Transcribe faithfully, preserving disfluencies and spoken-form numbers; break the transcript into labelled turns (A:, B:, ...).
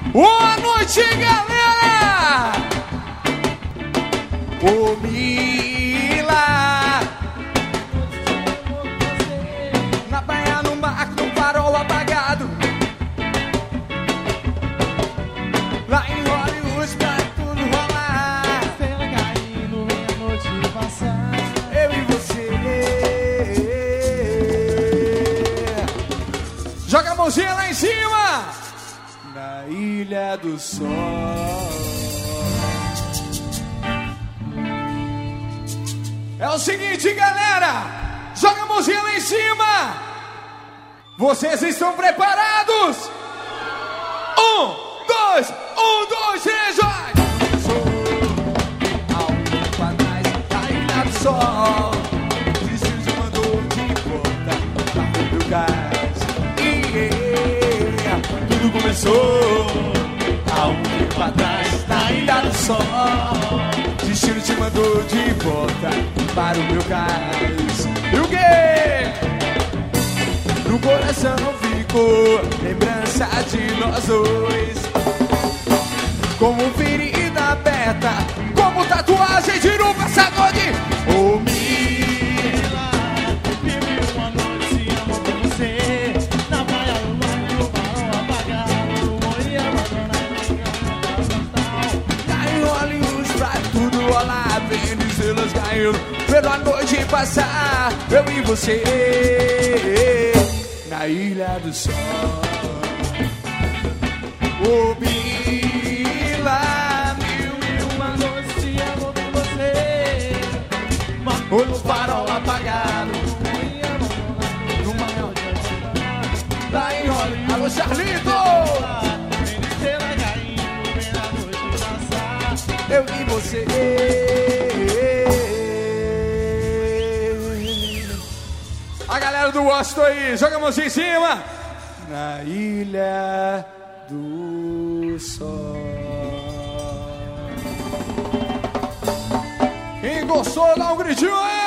A: Boa noite, galera! Ô, Mila, na praia, no mar, no farol apagado, lá em Hollywood pra tudo rolar.
B: Estrela caindo, vem a noite passar.
A: Eu e você. Joga a mãozinha lá em cima. Na Ilha do Sol. É o seguinte, galera, joga a mãozinha lá em cima. Vocês estão preparados? Um, dois, um, dois, três, vai! Sou há um tempo atrás na Ilha do Sol. Destino te mandou de volta para o meu cais. Yeah. Tudo começou há um tempo atrás na Ilha do Sol. Destino te mandou de volta para o meu cais. E o quê? No coração ficou lembrança de nós dois, como ferida aberta, como tatuagem de um passador de oh,
B: Mila, vive uma noite amo por você. Na praia, no mar, no farol apagado, morri abandonado.
A: Lá em Hollywood pra tudo rolar, vendo estrelas caindo, vendo a noite passar, eu e você na Ilha do Sol. Oh, Mila,
B: Mil e uma noites te amo por você.
A: oh, no farol apagado,
B: Morri abandonado.
A: no maior lá em Hollywood. Alô, Charlito!
B: Vem estrela caindo, vem a noite passar.
A: Eu e você. A galera do Washington aí, joga a mãozinha em cima. Na Ilha do Sol. Quem gostou, dá um gritinho aí.